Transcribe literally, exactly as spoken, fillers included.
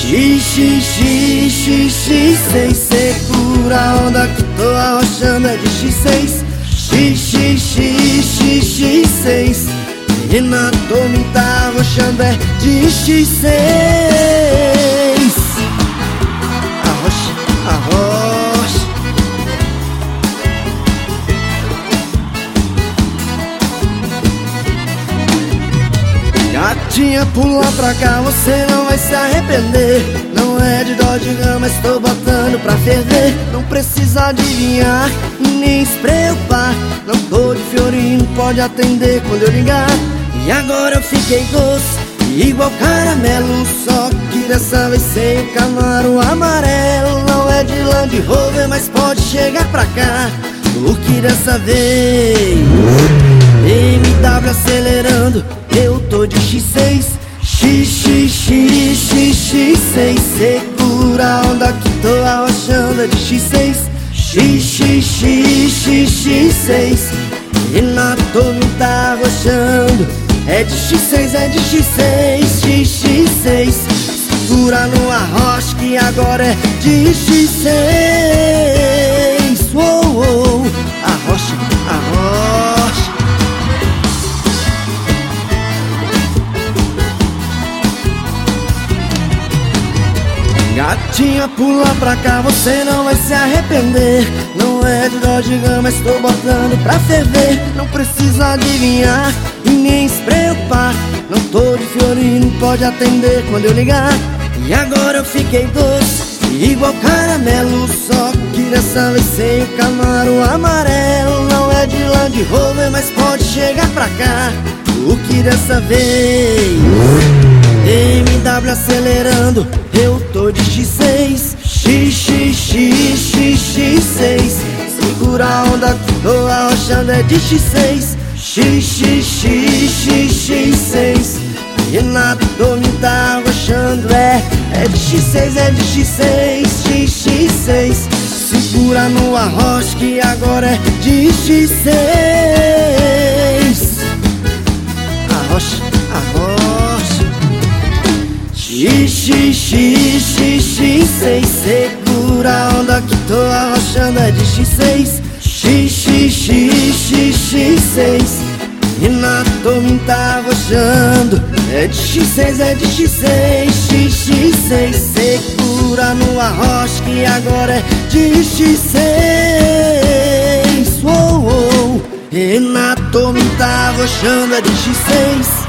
X, X, X, X, X seis. Segura a onda que tô arrochando, é de X seis. X, X, X, X, X seis. Menina, tô me tá arrochando, é de X seis. Arrocha, arrocha. Gatinha, pula pra cá, você não vai se arrepender. Não é de dó de rã, mas tô botando pra ferver. Não precisa adivinhar, nem se preocupar. Não tô de Fiorino, pode atender quando eu ligar. E agora eu fiquei doce, igual caramelo, só que dessa vez sem o Camaro amarelo. Não é de Land Rover, mas pode chegar pra cá, porque dessa vez M W acelerando, eu tô de X seis. X, X, X, X, X seis. Segura a onda que tô arrochando, é de X seis. X, X, X, X, X seis. Renato me tá arrochando, é de X seis, é de X seis. X, X seis. Segura no arrocha que agora é de X seis. Uou, uou. Arrocha, arrocha. Gatinha, pula pra cá, você não vai se arrepender. Não é de dó de rã, mas tô botando pra ferver. Não precisa adivinhar e nem se preocupar. Não tô de Fiorino, pode atender quando eu ligar. E agora eu fiquei doce, igual caramelo, só que dessa vez sem o Camaro amarelo. Não é de Land Rover, mas pode chegar pra cá, o que dessa vez M W acelerando, eu tô de X seis. X, X, X, X, X seis. Segura a onda que tô arrochando, é de X seis. X, X, X, X, X seis. Renato me tá arrochando, é É de X seis, é de X seis. X, X seis. Segura no arrocha que agora é de X seis. Arrocha, arrocha. X, X, X, X, X seis. Segura a onda que tô arrochando, é de X seis. X, X, X, X, X seis. Renato me tá arrochando, é de X seis, é de X seis. X, X seis. Segura no arrocha que agora é de X seis. Uou, uou. Renato me tá arrochando, é de X seis.